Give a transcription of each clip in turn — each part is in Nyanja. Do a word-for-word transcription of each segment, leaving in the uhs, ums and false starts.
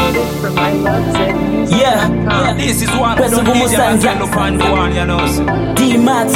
Downloaded from I Love Zen Music. Yeah, yeah, This is one Pesa gumu sanza. D-Max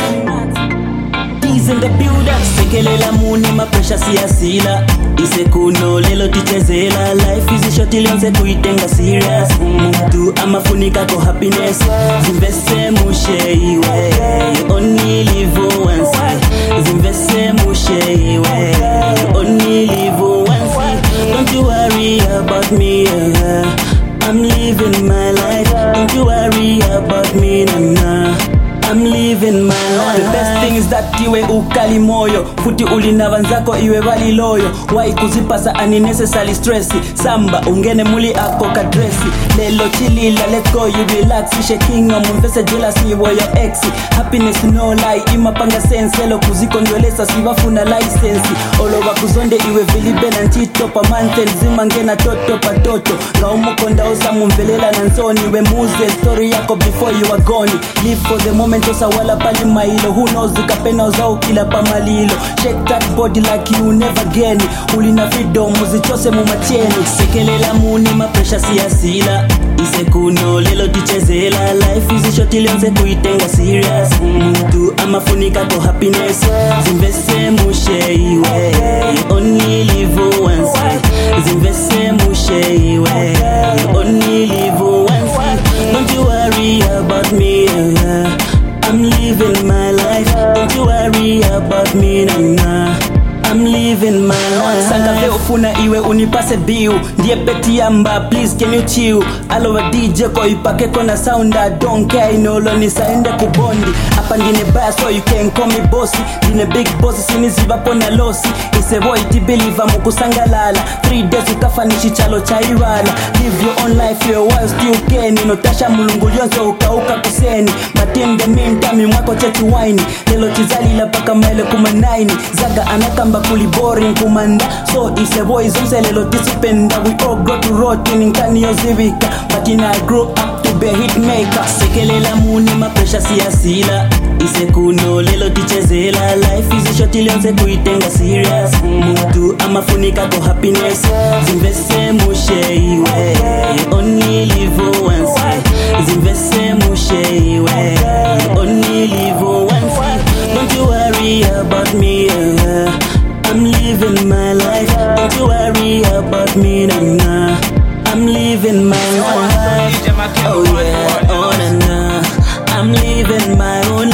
D's in the building. Sekelela muni ma pressure siyasila. Isekuno lelo tichezela. Life is a short ilionse kuitenga serious. Mtu amafunika ko happiness. Zinveste mushe iwe. You only live once. Zinveste mushe iwe. You only live once. Don't you worry about me. Uh, I'm living my life. Don't you worry about me, nah. I'm living my life. The best thing is that iwe ukali moyo. Futi ulina vanzako iwe vali loyo. Wai kuzipasa unnecessary stressi. Samba ungene muli ako kadresi. Lelo chilila let's go you relax. Ishe king of mumfese jealousy wa your ex. Happiness no lie ima panga sense. Lelo kuziko nyolesa sivafuna license. Olova kuzonde iwe vilibe na ntito pa mantel. Zima ngena toto pa toto. Ngaumu konda osa mumvelela na nzoni. We muze story yako before you are gone. Live for the moment. Tosa wala pali mailo. Who knows ukapena uzao kila pa malilo. Shake that body like you never again. Ulina freedom muzichose mumacheni. Sekelela muni ma pressure siyasila. Isekuno lelo tichezela. Life is a short ilionse kuitenga serious. Mtu amafunika ko happiness. Zinveste mushe iwe. You only live once. Zinveste mushe iwe. You only live once. Don't you worry about me. Uh, I'm living my life. Don't you worry about me, nah. I'm living my life. Sanga veo funa iwe unipase biu. Ndiye peti yamba, please can you chill. Alowa D J ko ipake kona sound. I don't care, inolo nisaende kubondi. Apa ndine baya so you can call me bossy. Dine big bossy siniziva pona losi. Ise boy tibeliva mukusanga lala. Three days ukafanishi chalo chaiwala. Live your own life, your wild still can. Inotasha mulungu yonzo ukauka kuseni. But in the meantime mwako chetu wine. Lelo chizali la paka maile kumanaini. Zaga anakamba kuli boring kumanda. So ise boy zonse lelo tisipenda. We all go to rotten in kanyo zivika. But in I grew up to be a hit maker. Sekelela muni ma pressure siyasila. Ise kuno lelo tichezela. Life is a short ilionse kuitenga serious. Mtu amafunika ko happiness. Zinveste mushe iwe. You only live once. Zinveste mushe iwe. You only live once. Don't you worry about me. Uh, I'm living my life. Don't you worry about me, nah. I'm living my life. Oh yeah, oh nah, nah. I'm living my own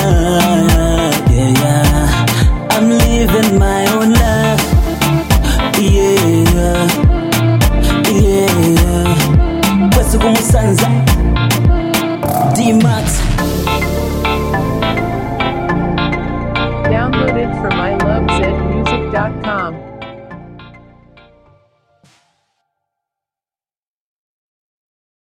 life. Yeah, yeah. I'm living my own life. Yeah, yeah. Pesa gumu sanza. D-Max. Downloaded from